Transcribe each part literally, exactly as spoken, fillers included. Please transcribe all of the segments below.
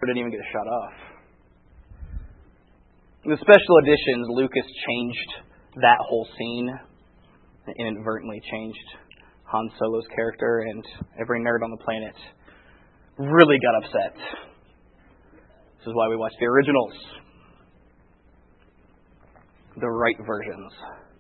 didn't even get shot off. In the special editions, Lucas changed that whole scene, and inadvertently changed Han Solo's character, and every nerd on the planet really got upset. This is why we watch the originals. The right versions.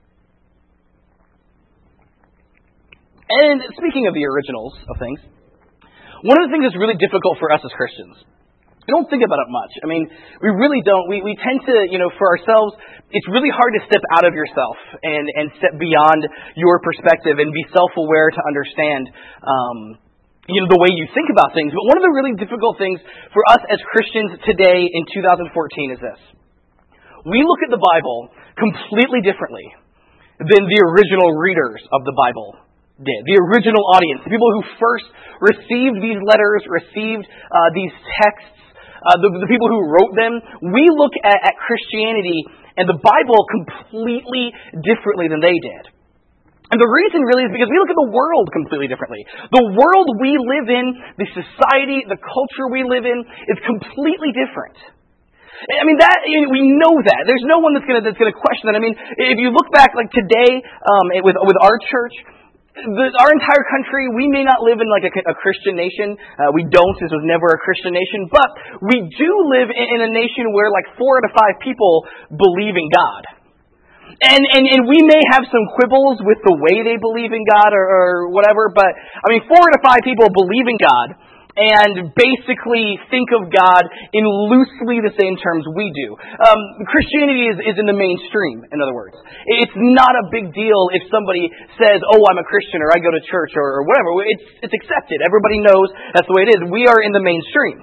And speaking of the originals of things, one of the things that's really difficult for us as Christians, we don't think about it much. I mean, we really don't. We we tend to, you know, for ourselves, it's really hard to step out of yourself and, and step beyond your perspective and be self-aware to understand, um, you know, the way you think about things. But one of the really difficult things for us as Christians today in two thousand fourteen is this. We look at the Bible completely differently than the original readers of the Bible did. The original audience, the people who first received these letters, received uh, these texts, Uh, the, the people who wrote them, we look at, at Christianity and the Bible completely differently than they did. And the reason really is because we look at the world completely differently. The world we live in, the society, the culture we live in is completely different. I mean, that we know that. There's no one that's going to that's going to question that. I mean, if you look back like today um, with with our church, The, our entire country, we may not live in like a, a Christian nation. Uh, we don't. This was never a Christian nation. But we do live in, in a nation where like four out of five people believe in God. And, and and we may have some quibbles with the way they believe in God or, or whatever. But, I mean, four out of five people believe in God and basically think of God in loosely the same terms we do. Um, Christianity is, is in the mainstream, in other words. It's not a big deal if somebody says, oh, I'm a Christian, or I go to church, or, or whatever. It's, it's accepted. Everybody knows that's the way it is. We are in the mainstream.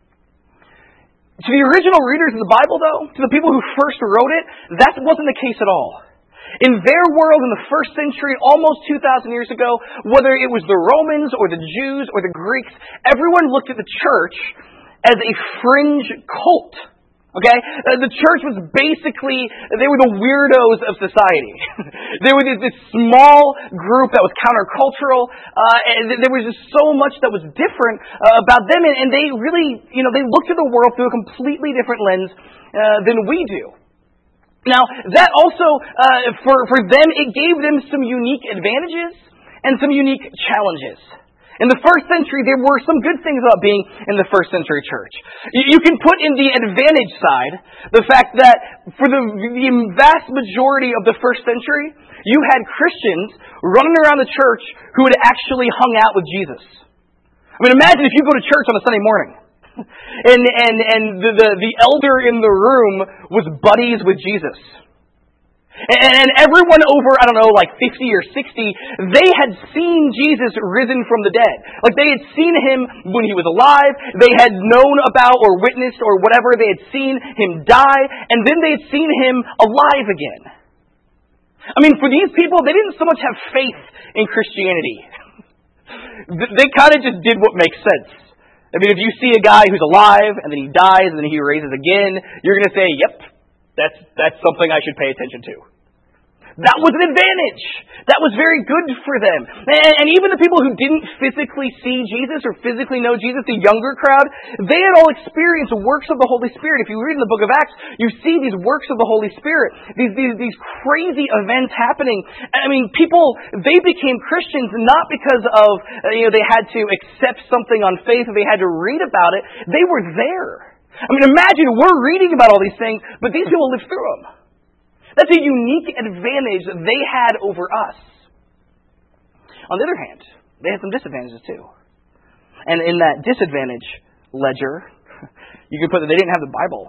To the original readers of the Bible, though, to the people who first wrote it, that wasn't the case at all. In their world in the first century, almost two thousand years ago, whether it was the Romans or the Jews or the Greeks, everyone looked at the church as a fringe cult. Okay? The church was basically, they were the weirdos of society. They were this, this small group that was countercultural, uh, and there was just so much that was different uh, about them, and, and they really, you know, they looked at the world through a completely different lens uh, than we do. Now, that also, uh, for, for them, it gave them some unique advantages and some unique challenges. In the first century, there were some good things about being in the first century church. You, you can put in the advantage side the fact that for the, the vast majority of the first century, you had Christians running around the church who had actually hung out with Jesus. I mean, imagine if you go to church on a Sunday morning. And and and the, the the elder in the room was buddies with Jesus. And, and everyone over, I don't know, like fifty or sixty, they had seen Jesus risen from the dead. Like they had seen him when he was alive, they had known about or witnessed or whatever, they had seen him die, and then they had seen him alive again. I mean, for these people, they didn't so much have faith in Christianity. They kind of just did what makes sense. I mean, if you see a guy who's alive, and then he dies, and then he raises again, you're going to say, yep, that's that's something I should pay attention to. That was an advantage. That was very good for them. And, and even the people who didn't physically see Jesus or physically know Jesus, the younger crowd, they had all experienced works of the Holy Spirit. If you read in the book of Acts, you see these works of the Holy Spirit, these, these, these crazy events happening. I mean, people, they became Christians not because of, you know, they had to accept something on faith or they had to read about it. They were there. I mean, imagine we're reading about all these things, but these people lived through them. That's a unique advantage that they had over us. On the other hand, they had some disadvantages too. And in that disadvantage ledger, you can put that they didn't have the Bible.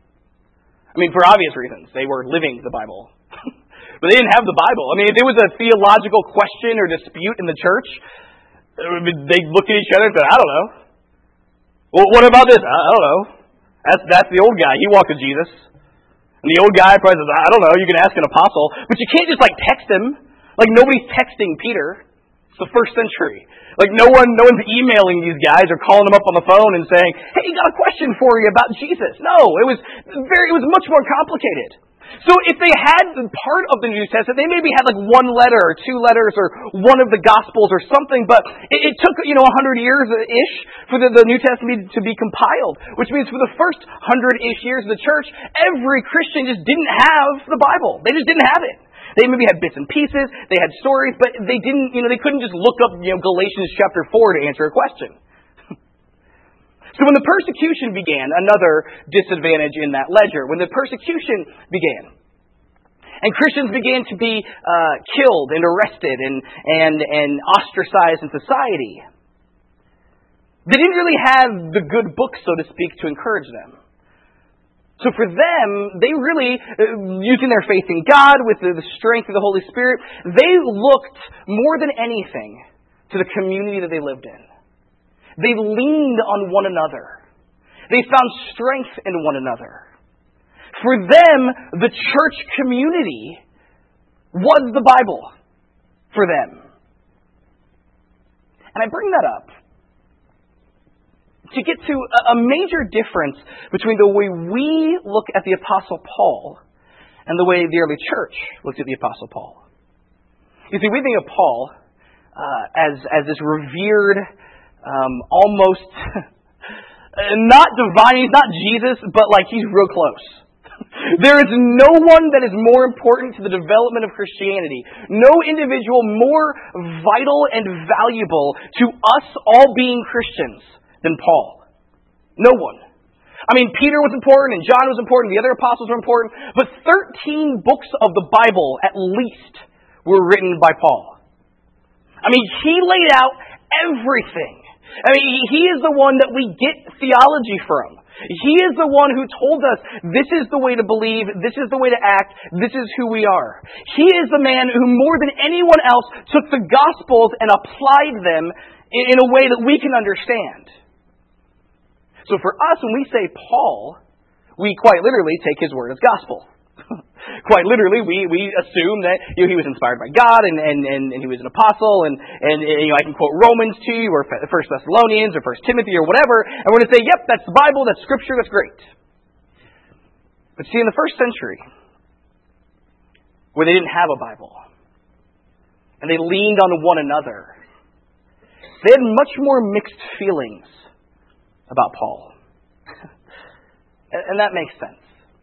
I mean, for obvious reasons. They were living the Bible. But they didn't have the Bible. I mean, if there was a theological question or dispute in the church, they'd look at each other and say, I don't know. Well, what about this? I don't know. That's, that's the old guy. He walked with Jesus. And the old guy probably says, I don't know, you can ask an apostle. But you can't just like text him. Like nobody's texting Peter. It's the first century. Like no one, no one's emailing these guys or calling them up on the phone and saying, hey, got a question for you about Jesus. No, it was very, it was much more complicated. So if they had part of the New Testament, they maybe had like one letter or two letters or one of the Gospels or something, but it, it took, you know, a hundred years-ish for the, the New Testament to be compiled, which means for the first hundred-ish years of the church, every Christian just didn't have the Bible. They just didn't have it. They maybe had bits and pieces, they had stories, but they didn't, you know, they couldn't just look up, you know, Galatians chapter four to answer a question. So when the persecution began, another disadvantage in that ledger, when the persecution began, and Christians began to be uh, killed and arrested and, and, and ostracized in society, they didn't really have the good books, so to speak, to encourage them. So for them, they really, uh, using their faith in God with the, the strength of the Holy Spirit, they looked more than anything to the community that they lived in. They leaned on one another. They found strength in one another. For them, the church community was the Bible for them. And I bring that up to get to a major difference between the way we look at the Apostle Paul and the way the early church looked at the Apostle Paul. You see, we think of Paul uh, as, as this revered, Um, almost not divine, he's not Jesus, but like he's real close. There is no one that is more important to the development of Christianity, no individual more vital and valuable to us all being Christians than Paul. No one. I mean, Peter was important and John was important, the other apostles were important, but thirteen books of the Bible, at least, were written by Paul. I mean, he laid out everything. I mean, he is the one that we get theology from. He is the one who told us this is the way to believe, this is the way to act, this is who we are. He is the man who more than anyone else took the Gospels and applied them in a way that we can understand. So for us, when we say Paul, we quite literally take his word as gospel. Quite literally, we, we assume that, you know, he was inspired by God and, and, and, and he was an apostle, and, and you know, I can quote Romans to you or First Thessalonians or First Timothy or whatever, and we're going to say, yep, that's the Bible, that's Scripture, that's great. But see, in the first century, where they didn't have a Bible, and they leaned on one another, they had much more mixed feelings about Paul. And that makes sense.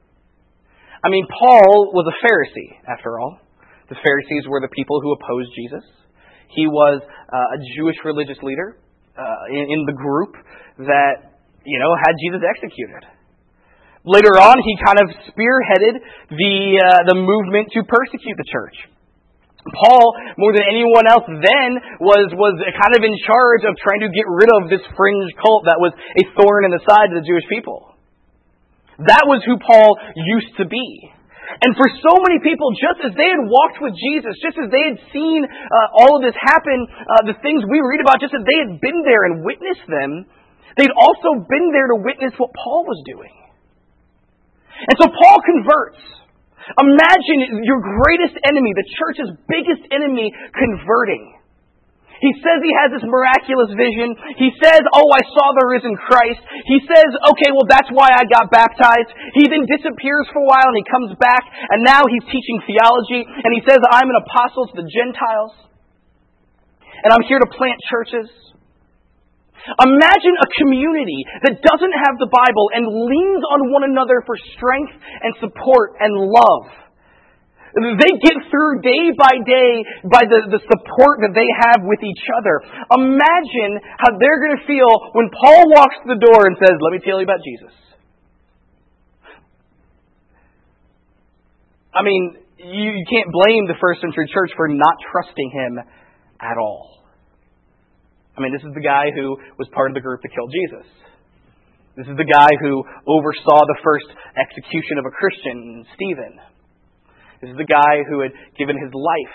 I mean, Paul was a Pharisee, after all. The Pharisees were the people who opposed Jesus. He was uh, a Jewish religious leader uh, in, in the group that, you know, had Jesus executed. Later on, he kind of spearheaded the uh, the movement to persecute the church. Paul, more than anyone else then, was, was kind of in charge of trying to get rid of this fringe cult that was a thorn in the side of the Jewish people. That was who Paul used to be. And for so many people, just as they had walked with Jesus, just as they had seen uh, all of this happen, uh, the things we read about, just as they had been there and witnessed them, they'd also been there to witness what Paul was doing. And so Paul converts. Imagine your greatest enemy, the church's biggest enemy, converting. He says he has this miraculous vision. He says, oh, I saw the risen Christ. He says, okay, well, that's why I got baptized. He then disappears for a while and he comes back, and now he's teaching theology, and he says, I'm an apostle to the Gentiles, and I'm here to plant churches. Imagine a community that doesn't have the Bible and leans on one another for strength and support and love. They get through day by day by the, the support that they have with each other. Imagine how they're going to feel when Paul walks through the door and says, let me tell you about Jesus. I mean, you, you can't blame the first century church for not trusting him at all. I mean, this is the guy who was part of the group that killed Jesus. This is the guy who oversaw the first execution of a Christian, Stephen. This is the guy who had given his life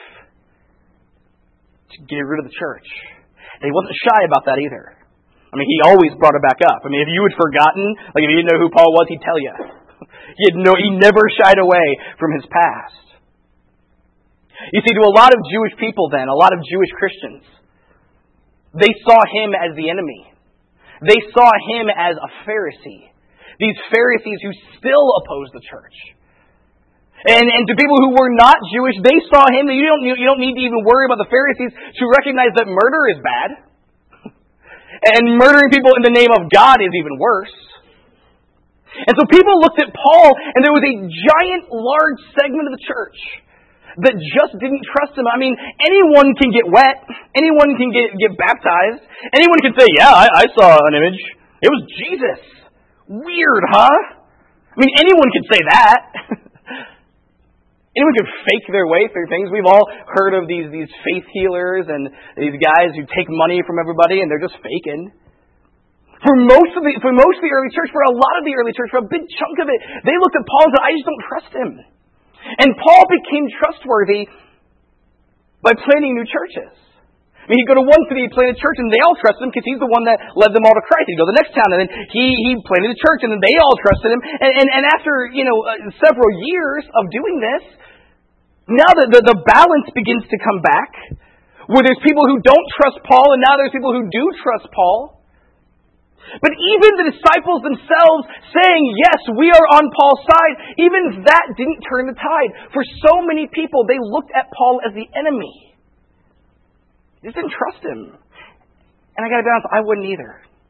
to get rid of the church. And he wasn't shy about that either. I mean, he always brought it back up. I mean, if you had forgotten, like if you didn't know who Paul was, he'd tell you. He, had no, he never shied away from his past. You see, to a lot of Jewish people then, a lot of Jewish Christians, they saw him as the enemy. They saw him as a Pharisee. These Pharisees who still opposed the church. And, and to people who were not Jewish, they saw him. You don't, you don't need to even worry about the Pharisees to recognize that murder is bad. And murdering people in the name of God is even worse. And so people looked at Paul, and there was a giant, large segment of the church that just didn't trust him. I mean, anyone can get wet. Anyone can get, get baptized. Anyone can say, yeah, I, I saw an image. It was Jesus. Weird, huh? I mean, anyone could say that. Anyone could fake their way through things. We've all heard of these, these faith healers and these guys who take money from everybody and they're just faking. For most of the for most of the early church, for a lot of the early church, for a big chunk of it, they looked at Paul and said, I just don't trust him. And Paul became trustworthy by planting new churches. I mean, he'd go to one city, he'd plant a church, and they all trusted him because he's the one that led them all to Christ. He'd go to the next town, and then he, he planted a church, and then they all trusted him. And, and, and after, you know, uh, several years of doing this, now the, the, the balance begins to come back, where there's people who don't trust Paul, and now there's people who do trust Paul. But even the disciples themselves saying, yes, we are on Paul's side, even that didn't turn the tide. For so many people, they looked at Paul as the enemy. They just didn't trust him. And I got to be honest, I wouldn't either.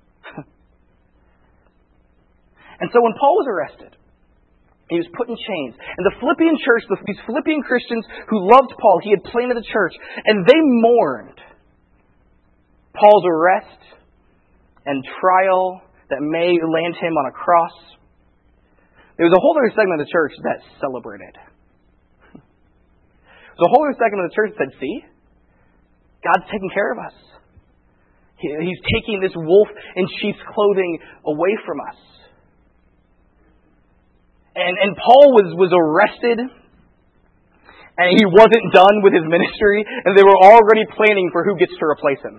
And so when Paul was arrested, he was put in chains. And the Philippian church, these Philippian Christians who loved Paul, he had planted the church, and they mourned Paul's arrest and trial that may land him on a cross. There was a whole other segment of the church that celebrated. There was a whole other segment of the church that said, see, God's taking care of us. He, he's taking this wolf in sheep's clothing away from us. And, and Paul was, was arrested, and he wasn't done with his ministry, and they were already planning for who gets to replace him.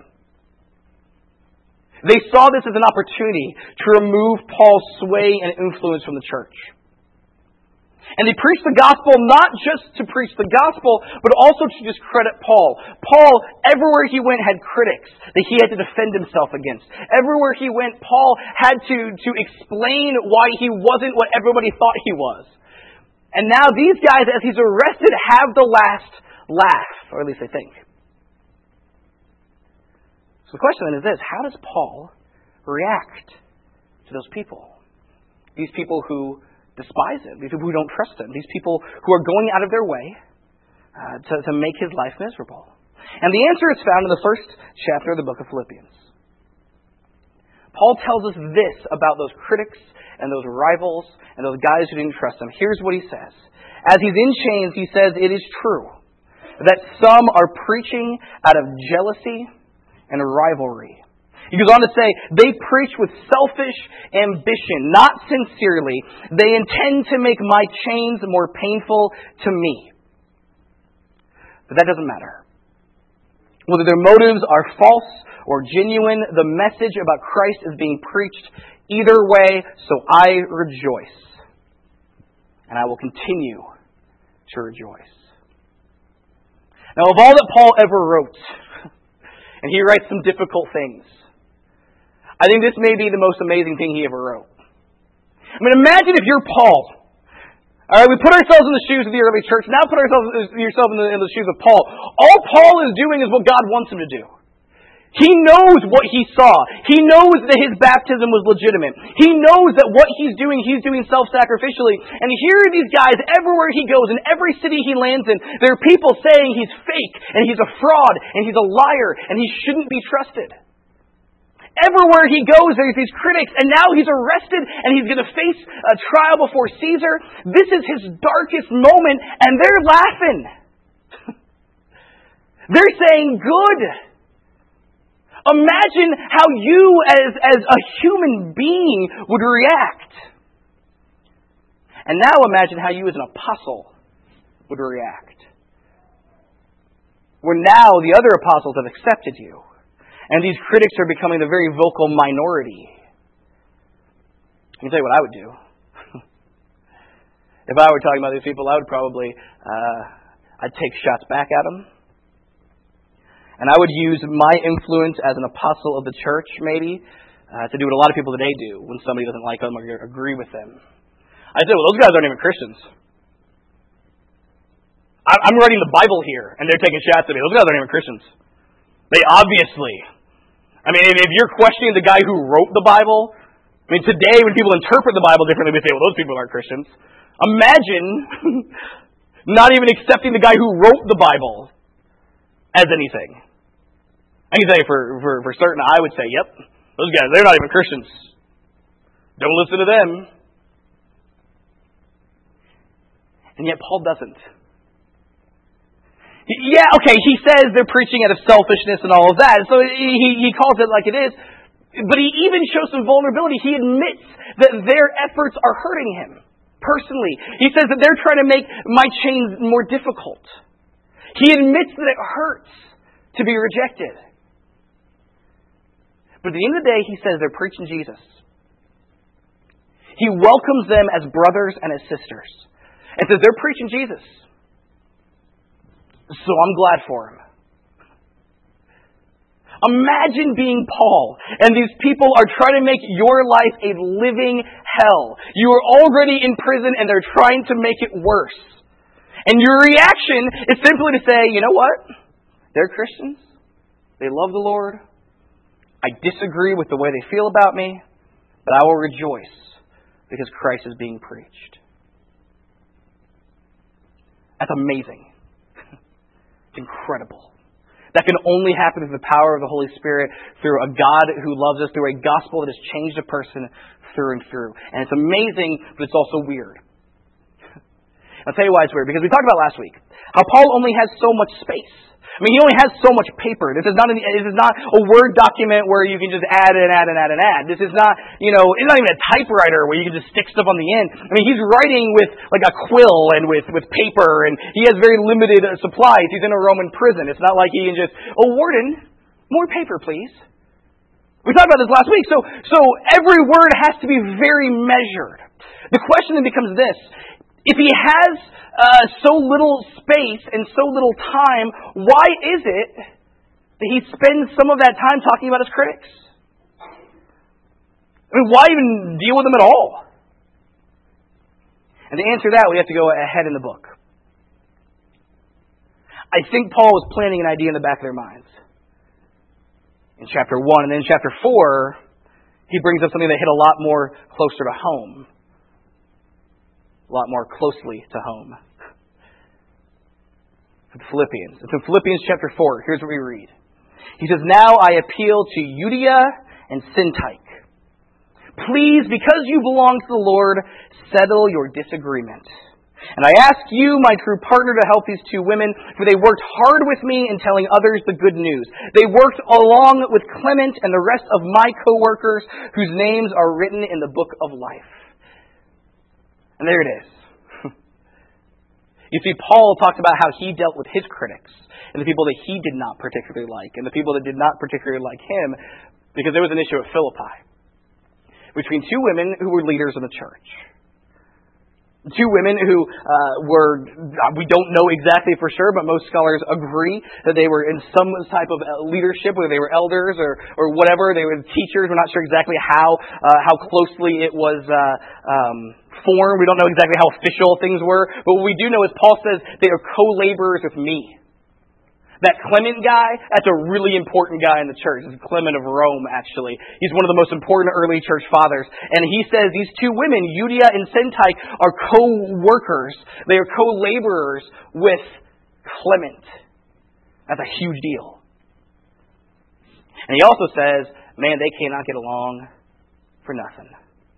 They saw this as an opportunity to remove Paul's sway and influence from the church. And they preached the gospel not just to preach the gospel, but also to discredit Paul. Paul, everywhere he went, had critics that he had to defend himself against. Everywhere he went, Paul had to, to explain why he wasn't what everybody thought he was. And now these guys, as he's arrested, have the last laugh, or at least they think. So the question then is this: how does Paul react to those people? These people who despise him, these people who don't trust him, these people who are going out of their way uh, to, to make his life miserable. And the answer is found in the first chapter of the book of Philippians. Paul tells us this about those critics and those rivals and those guys who didn't trust him. Here's what he says. As he's in chains, he says, it is true that some are preaching out of jealousy and rivalry. He goes on to say, they preach with selfish ambition, not sincerely. They intend to make my chains more painful to me. But that doesn't matter. Whether their motives are false or genuine, the message about Christ is being preached either way, so I rejoice. And I will continue to rejoice. Now, of all that Paul ever wrote, and he writes some difficult things, I think this may be the most amazing thing he ever wrote. I mean, imagine if you're Paul. All right, we put ourselves in the shoes of the early church. Now put ourselves yourself in the, in the shoes of Paul. All Paul is doing is what God wants him to do. He knows what he saw. He knows that his baptism was legitimate. He knows that what he's doing, he's doing self-sacrificially. And here are these guys everywhere he goes, in every city he lands in, there are people saying he's fake, and he's a fraud, and he's a liar, and he shouldn't be trusted. Everywhere he goes, there's these critics, and now he's arrested, and he's going to face a trial before Caesar. This is his darkest moment, and they're laughing. They're saying, good. Imagine how you, as, as a human being, would react. And now imagine how you, as an apostle, would react. Where now the other apostles have accepted you. And these critics are becoming the very vocal minority. I can tell you what I would do. If I were talking about these people, I would probably, uh, I'd take shots back at them. And I would use my influence as an apostle of the church, maybe, uh, to do what a lot of people today do when somebody doesn't like them or agree with them. I'd say, well, those guys aren't even Christians. I'm writing the Bible here, and they're taking shots at me. Those guys aren't even Christians. They obviously, I mean, if you're questioning the guy who wrote the Bible, I mean, today when people interpret the Bible differently, we say, well, those people aren't Christians. Imagine not even accepting the guy who wrote the Bible as anything. I can say for, for, for certain, I would say, yep, those guys, they're not even Christians. Don't listen to them. And yet Paul doesn't. Yeah, okay, he says they're preaching out of selfishness and all of that, so he, he calls it like it is, but he even shows some vulnerability. He admits that their efforts are hurting him personally. He says that they're trying to make my chains more difficult. He admits that it hurts to be rejected. But at the end of the day, he says they're preaching Jesus. He welcomes them as brothers and as sisters, and says they're preaching Jesus. So I'm glad for him. Imagine being Paul, and these people are trying to make your life a living hell. You are already in prison, and they're trying to make it worse. And your reaction is simply to say, you know what? They're Christians. They love the Lord. I disagree with the way they feel about me, but I will rejoice because Christ is being preached. That's amazing. Incredible. That can only happen through the power of the Holy Spirit, through a God who loves us, through a gospel that has changed a person through and through. And it's amazing, but it's also weird. I'll tell you why it's weird. Because we talked about last week how Paul only has so much space. I mean, he only has so much paper. This is not an, this is not a Word document where you can just add and add and add and add. This is not, you know, it's not even a typewriter where you can just stick stuff on the end. I mean, he's writing with like a quill and with, with paper, and he has very limited uh, supplies. He's in a Roman prison. It's not like he can just, oh, warden, more paper, please. We talked about this last week. So, so every word has to be very measured. The question then becomes this. If he has uh, so little space and so little time, why is it that he spends some of that time talking about his critics? I mean, why even deal with them at all? And to answer that, we have to go ahead in the book. I think Paul was planting an idea in the back of their minds. In chapter one, and then in chapter four, he brings up something that hit a lot more closer to home. A lot more closely to home. From Philippians. It's in Philippians chapter four. Here's what we read. He says, now I appeal to Euodia and Syntyche. Please, because you belong to the Lord, settle your disagreement. And I ask you, my true partner, to help these two women, for they worked hard with me in telling others the good news. They worked along with Clement and the rest of my co-workers, whose names are written in the book of life. And there it is. You see, Paul talks about how he dealt with his critics and the people that he did not particularly like and the people that did not particularly like him, because there was an issue at Philippi between two women who were leaders in the church. Two women who uh, were, we don't know exactly for sure, but most scholars agree that they were in some type of leadership, whether they were elders or, or whatever. They were teachers. We're not sure exactly how uh, how closely it was uh, um, formed. We don't know exactly how official things were. But what we do know is Paul says they are co-laborers with me. That Clement guy, that's a really important guy in the church. It's Clement of Rome, actually. He's one of the most important early church fathers. And he says these two women, Euodia and Syntyche, are co-workers. They are co-laborers with Clement. That's a huge deal. And he also says, man, they cannot get along for nothing.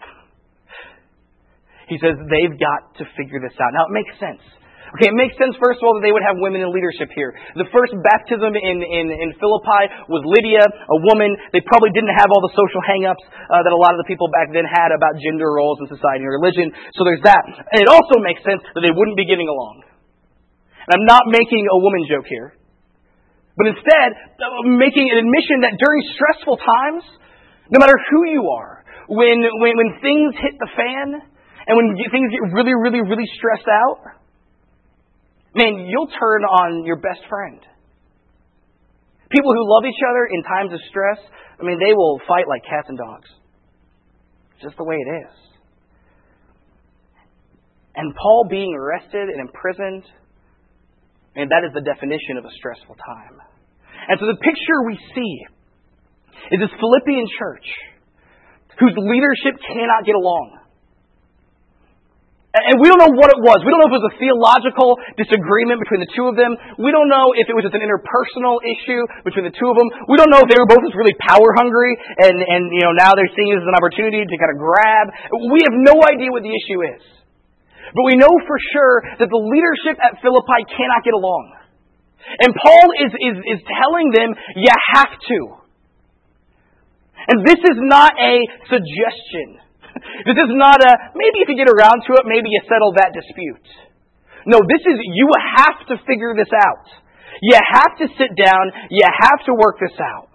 He says they've got to figure this out. Now, it makes sense. Okay, it makes sense, first of all, that they would have women in leadership here. The first baptism in, in, in Philippi was Lydia, a woman. They probably didn't have all the social hang-ups uh, that a lot of the people back then had about gender roles in society and religion. So there's that. And it also makes sense that they wouldn't be getting along. And I'm not making a woman joke here. But instead, I'm making an admission that during stressful times, no matter who you are, when, when, when things hit the fan, and when things get really, really, really stressed out, man, you'll turn on your best friend. People who love each other in times of stress, I mean, they will fight like cats and dogs. Just the way it is. And Paul being arrested and imprisoned, And that is the definition of a stressful time. And so the picture we see is this Philippian church whose leadership cannot get along. And we don't know what it was. We don't know if it was a theological disagreement between the two of them. We don't know if it was just an interpersonal issue between the two of them. We don't know if they were both just really power hungry and, and you know, now they're seeing this as an opportunity to kind of grab. We have no idea what the issue is. But we know for sure that the leadership at Philippi cannot get along. And Paul is, is, is telling them, you have to. And this is not a suggestion. This is not a, maybe if you get around to it, maybe you settle that dispute. No, this is, you have to figure this out. You have to sit down. You have to work this out.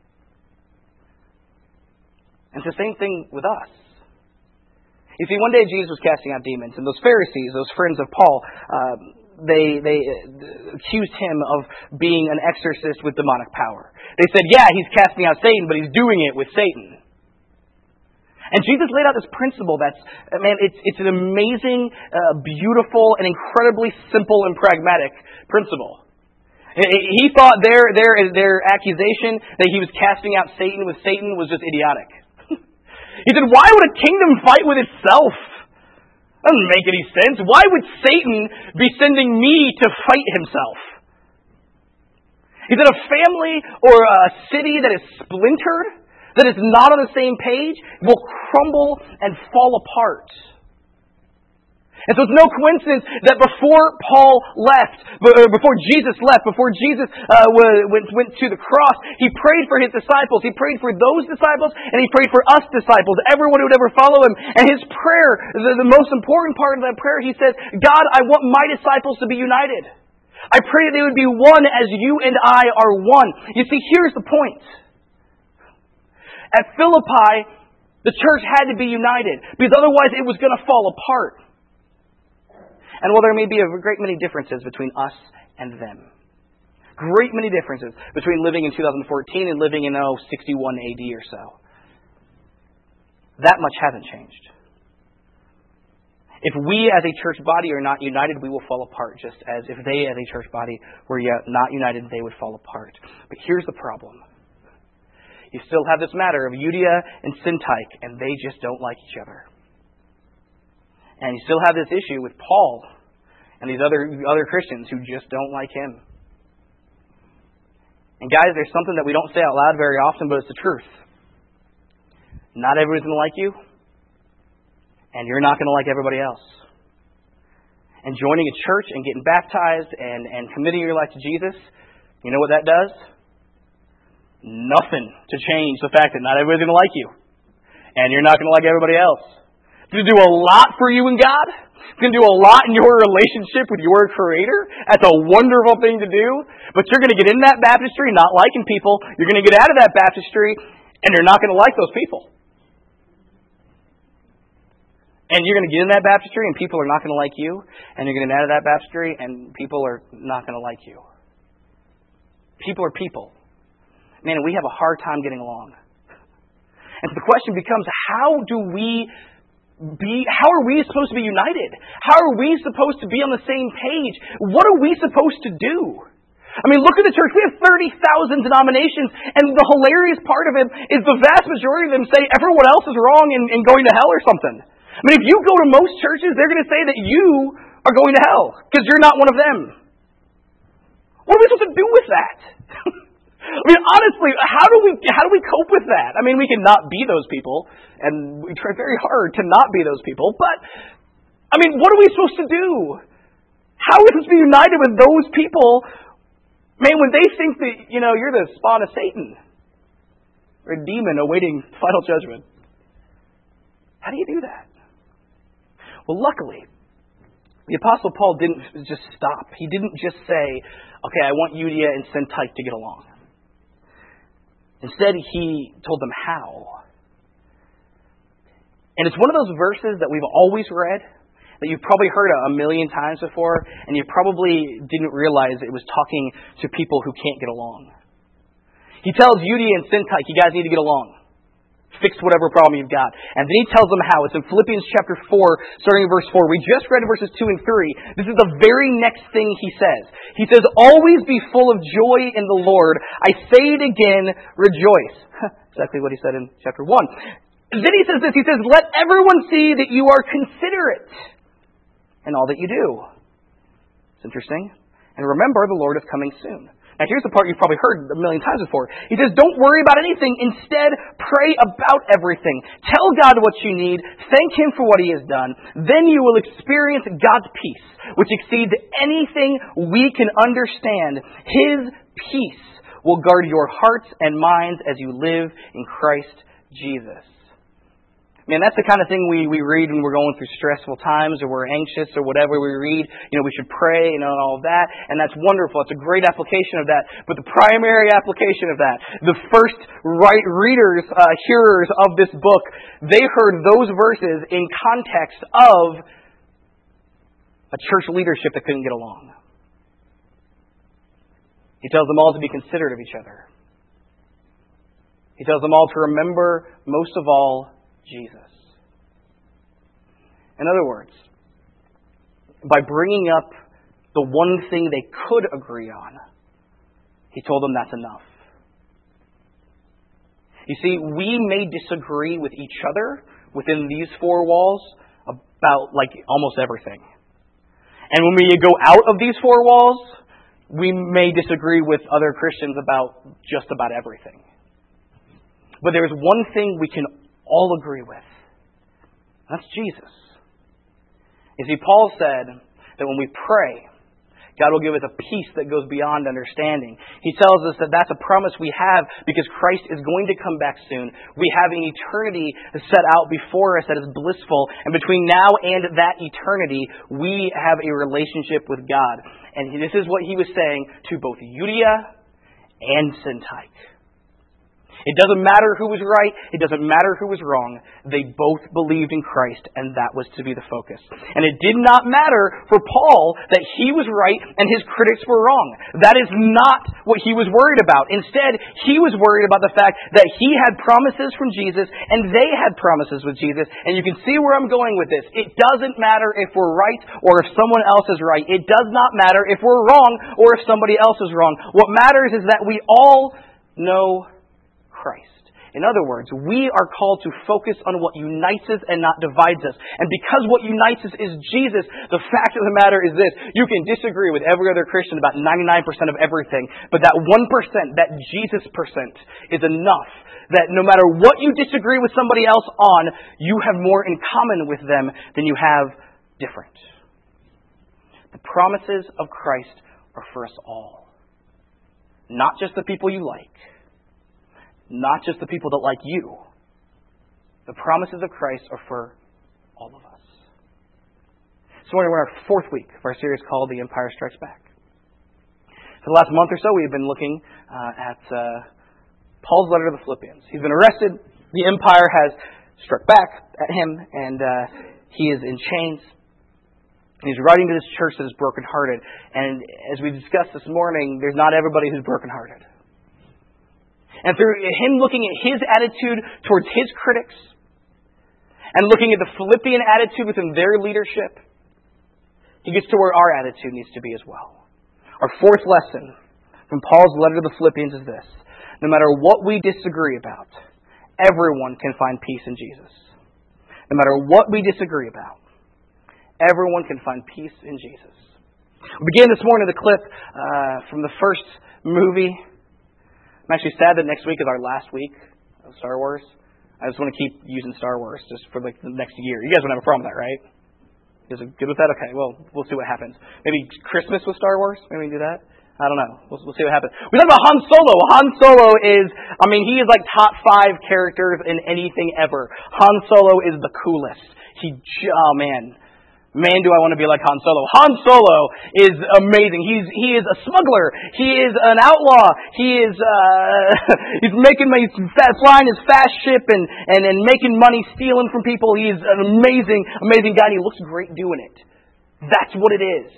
And it's the same thing with us. You see, one day Jesus was casting out demons, and those Pharisees, those friends of Paul, uh, they they accused him of being an exorcist with demonic power. They said, yeah, he's casting out Satan, but he's doing it with Satan. And Jesus laid out this principle that's, man, it's it's an amazing, uh, beautiful, and incredibly simple and pragmatic principle. He thought their their their accusation that he was casting out Satan with Satan was just idiotic. He said, why would a kingdom fight with itself? That doesn't make any sense. Why would Satan be sending me to fight himself? He said, a family or a city that is splintered, that is not on the same page, will crumble and fall apart. And so it's no coincidence that before Paul left, before Jesus left, before Jesus uh, went, went to the cross, he prayed for his disciples. He prayed for those disciples, and he prayed for us disciples, everyone who would ever follow him. And his prayer, the, the most important part of that prayer, he said, God, I want my disciples to be united. I pray that they would be one as you and I are one. You see, here's the point. At Philippi, the church had to be united, because otherwise it was going to fall apart. And while there may be a great many differences between us and them, great many differences between living in two thousand fourteen and living in, oh, sixty-one A D or so, that much hasn't changed. If we as a church body are not united, we will fall apart, just as if they as a church body were not united, they would fall apart. But here's the problem. You still have this matter of Euodia and Syntyche, and they just don't like each other. And you still have this issue with Paul and these other other Christians who just don't like him. And guys, there's something that we don't say out loud very often, but it's the truth. Not everybody's going to like you, and you're not going to like everybody else. And joining a church and getting baptized and, and committing your life to Jesus, you know what that does? Nothing to change the fact that not everybody's going to like you, and you're not going to like everybody else. It's going to do a lot for you and God. It's going to do a lot in your relationship with your Creator. That's a wonderful thing to do. But you're going to get in that baptistry not liking people. You're going to get out of that baptistry and you're not going to like those people. And you're going to get in that baptistry and people are not going to like you. And you're going to get out of that baptistry and people are not going to like you. People are people. Man, we have a hard time getting along. And so the question becomes, how do we be, how are we supposed to be united? How are we supposed to be on the same page? What are we supposed to do? I mean, look at the church. We have thirty thousand denominations, and the hilarious part of it is the vast majority of them say everyone else is wrong and, and going to hell or something. I mean, if you go to most churches, they're going to say that you are going to hell because you're not one of them. What are we supposed to do with that? I mean, honestly, how do we how do we cope with that? I mean, we can not be those people, and we try very hard to not be those people, but, I mean, what are we supposed to do? How are we supposed to be united with those people, man, when they think that, you know, you're the spawn of Satan, or a demon awaiting final judgment? How do you do that? Well, luckily, the Apostle Paul didn't just stop. He didn't just say, okay, I want Euodia and Syntyche to get along. Instead, he told them how. And it's one of those verses that we've always read, that you've probably heard a million times before, and you probably didn't realize it was talking to people who can't get along. He tells Euodia and Syntyche, you guys need to get along. Fix whatever problem you've got. And then he tells them how. It's in Philippians chapter four, starting in verse four. We just read verses two and three. This is the very next thing he says. He says, always be full of joy in the Lord. I say it again, rejoice. Exactly what he said in chapter one. Then he says this. He says, let everyone see that you are considerate in all that you do. It's interesting. And remember, the Lord is coming soon. Now here's the part you've probably heard a million times before. He says, don't worry about anything. Instead, pray about everything. Tell God what you need. Thank Him for what He has done. Then you will experience God's peace, which exceeds anything we can understand. His peace will guard your hearts and minds as you live in Christ Jesus. Man, that's the kind of thing we, we read when we're going through stressful times or we're anxious or whatever we read. You know, we should pray and all of that. And that's wonderful. It's a great application of that. But the primary application of that, the first right readers, uh, hearers of this book, they heard those verses in context of a church leadership that couldn't get along. He tells them all to be considerate of each other. He tells them all to remember, most of all, Jesus. In other words, by bringing up the one thing they could agree on, he told them that's enough. You see, we may disagree with each other within these four walls about like almost everything. And when we go out of these four walls, we may disagree with other Christians about just about everything. But there's one thing we can all agree with. That's Jesus. You see, Paul said that when we pray, God will give us a peace that goes beyond understanding. He tells us that that's a promise we have because Christ is going to come back soon. We have an eternity set out before us that is blissful. And between now and that eternity, we have a relationship with God. And this is what he was saying to both Euodia and Syntyche. It doesn't matter who was right. It doesn't matter who was wrong. They both believed in Christ, and that was to be the focus. And it did not matter for Paul that he was right and his critics were wrong. That is not what he was worried about. Instead, he was worried about the fact that he had promises from Jesus, and they had promises with Jesus. And you can see where I'm going with this. It doesn't matter if we're right or if someone else is right. It does not matter if we're wrong or if somebody else is wrong. What matters is that we all know Christ. In other words, we are called to focus on what unites us and not divides us. And because what unites us is Jesus, the fact of the matter is this. You can disagree with every other Christian about ninety-nine percent of everything, but that one percent, that Jesus percent, is enough. That no matter what you disagree with somebody else on, you have more in common with them than you have different. The promises of Christ are for us all. Not just the people you like. Not just the people that like you. The promises of Christ are for all of us. This morning we're in our fourth week of our series called The Empire Strikes Back. For the last month or so we've been looking uh, at uh, Paul's letter to the Philippians. He's been arrested. The empire has struck back at him and uh, he is in chains. And he's writing to this church that is brokenhearted. And as we discussed this morning, there's not everybody who's brokenhearted. And through him looking at his attitude towards his critics and looking at the Philippian attitude within their leadership, he gets to where our attitude needs to be as well. Our fourth lesson from Paul's letter to the Philippians is this. No matter what we disagree about, everyone can find peace in Jesus. No matter what we disagree about, everyone can find peace in Jesus. We began this morning with a clip uh, from the first movie. I'm actually sad that next week is our last week of Star Wars. I just want to keep using Star Wars just for like the next year. You guys wouldn't have a problem with that, right? You guys are good with that? Okay, well, we'll see what happens. Maybe Christmas with Star Wars? Maybe we do that? I don't know. We'll, we'll see what happens. We talk about Han Solo. Han Solo is, I mean, he is like top five characters in anything ever. Han Solo is the coolest. He, oh man. Man, do I want to be like Han Solo. Han Solo is amazing. He's he is a smuggler. He is an outlaw. He is uh, he's making he's flying his fast ship and, and, and making money, stealing from people. He's an amazing, amazing guy, and he looks great doing it. That's what it is.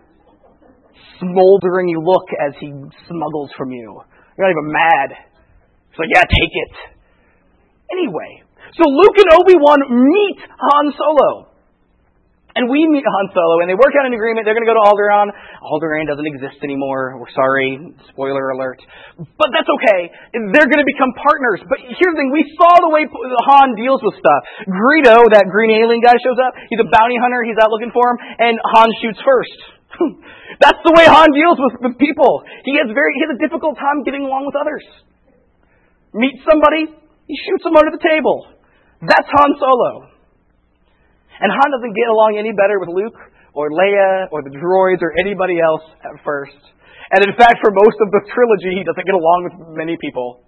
Smoldering look as he smuggles from you. You're not even mad. It's like, yeah, take it. anyway. So Luke and Obi-Wan meet Han Solo. And we meet Han Solo, and they work out an agreement. They're going to go to Alderaan. Alderaan doesn't exist anymore. We're sorry. Spoiler alert. But that's okay. They're going to become partners. But here's the thing. We saw the way Han deals with stuff. Greedo, that green alien guy, shows up. He's a bounty hunter. He's out looking for him. And Han shoots first. That's the way Han deals with, with people. He has very he has a difficult time getting along with others. Meet somebody, he shoots them under the table. That's Han Solo. And Han doesn't get along any better with Luke or Leia or the droids or anybody else at first. And in fact, for most of the trilogy, he doesn't get along with many people.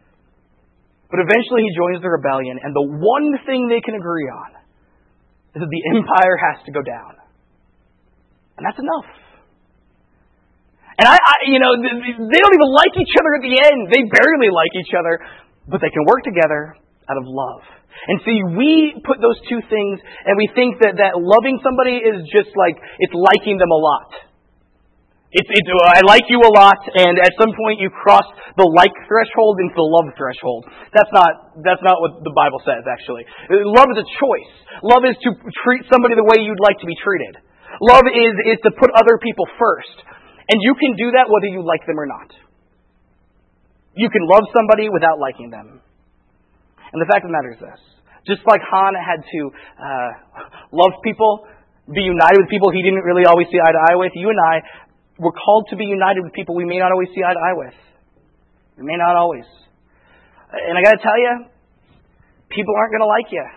But eventually he joins the rebellion, and the one thing they can agree on is that the Empire has to go down. And that's enough. And I, I you know, they don't even like each other at the end. They barely like each other, but they can work together out of love. And see, we put those two things, and we think that, that loving somebody is just like, it's liking them a lot. It's, it's, I like you a lot, and at some point you cross the like threshold into the love threshold. That's not, that's not what the Bible says, actually. Love is a choice. Love is to treat somebody the way you'd like to be treated. Love is, is to put other people first. And you can do that whether you like them or not. You can love somebody without liking them. And the fact of the matter is this. Just like Han had to uh, love people, be united with people he didn't really always see eye to eye with, you and I were called to be united with people we may not always see eye to eye with. We may not always. And I got to tell you, people aren't going to like you.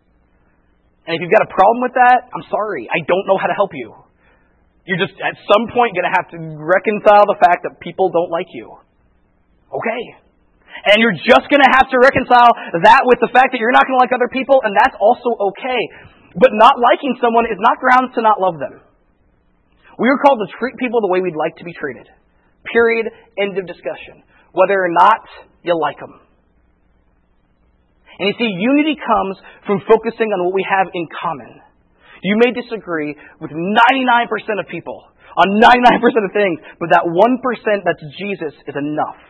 And if you've got a problem with that, I'm sorry. I don't know how to help you. You're just at some point going to have to reconcile the fact that people don't like you. Okay. And you're just going to have to reconcile that with the fact that you're not going to like other people, and that's also okay. But not liking someone is not grounds to not love them. We are called to treat people the way we'd like to be treated. Period. End of discussion. Whether or not you like them. And you see, unity comes from focusing on what we have in common. You may disagree with ninety-nine percent of people on ninety-nine percent of things, but that one percent that's Jesus is enough.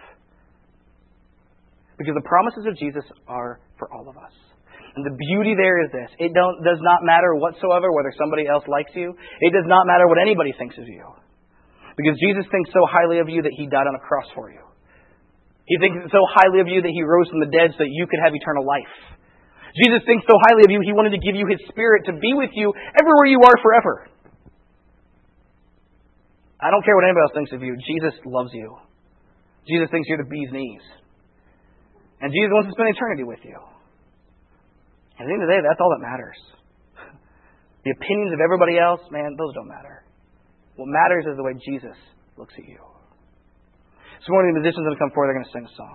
Because the promises of Jesus are for all of us. And the beauty there is this. It don't, does not matter whatsoever whether somebody else likes you. It does not matter what anybody thinks of you. Because Jesus thinks so highly of you that He died on a cross for you. He thinks so highly of you that He rose from the dead so that you could have eternal life. Jesus thinks so highly of you, He wanted to give you His Spirit to be with you everywhere you are forever. I don't care what anybody else thinks of you. Jesus loves you. Jesus thinks you're the bee's knees. And Jesus wants to spend eternity with you. And at the end of the day, that's all that matters. The opinions of everybody else, man, those don't matter. What matters is the way Jesus looks at you. This morning, the musicians are going to come forward. They're going to sing a song.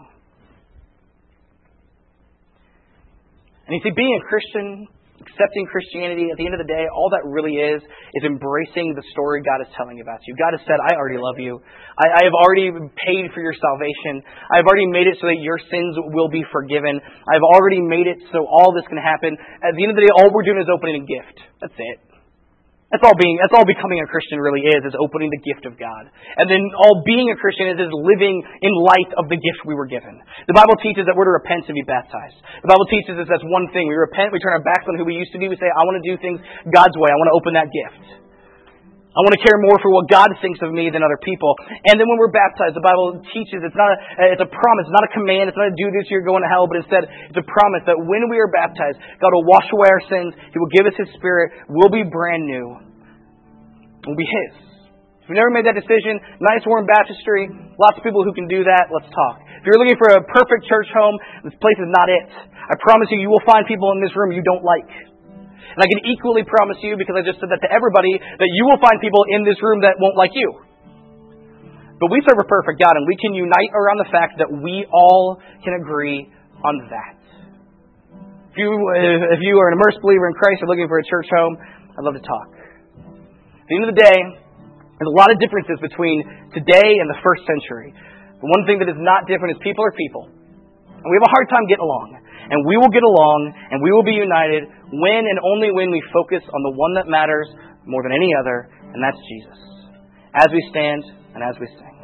And you see, being a Christian, accepting Christianity, at the end of the day, all that really is, is embracing the story God is telling you about you. God has said, I already love you. I, I have already paid for your salvation. I have already made it so that your sins will be forgiven. I've already made it so all this can happen. At the end of the day, all we're doing is opening a gift. That's it. That's all being, that's all becoming a Christian really is, is opening the gift of God. And then all being a Christian is, is living in light of the gift we were given. The Bible teaches that we're to repent and be baptized. The Bible teaches us that's one thing. We repent, we turn our backs on who we used to be. We say, I want to do things God's way. I want to open that gift. I want to care more for what God thinks of me than other people. And then when we're baptized, the Bible teaches it's not a, it's a promise, it's not a command, it's not a do this, you're going to hell, but instead it's a promise that when we are baptized, God will wash away our sins, He will give us His Spirit, we'll be brand new, we'll be His. If you've never made that decision, nice warm baptistry, lots of people who can do that, let's talk. If you're looking for a perfect church home, this place is not it. I promise you, you will find people in this room you don't like. And I can equally promise you, because I just said that to everybody, that you will find people in this room that won't like you. But we serve a perfect God, and we can unite around the fact that we all can agree on that. If you, if you are an immersed believer in Christ or looking for a church home, I'd love to talk. At the end of the day, there's a lot of differences between today and the first century. The one thing that is not different is people are people. And we have a hard time getting along. And we will get along, and we will be united when and only when we focus on the one that matters more than any other, and that's Jesus. As we stand and as we sing.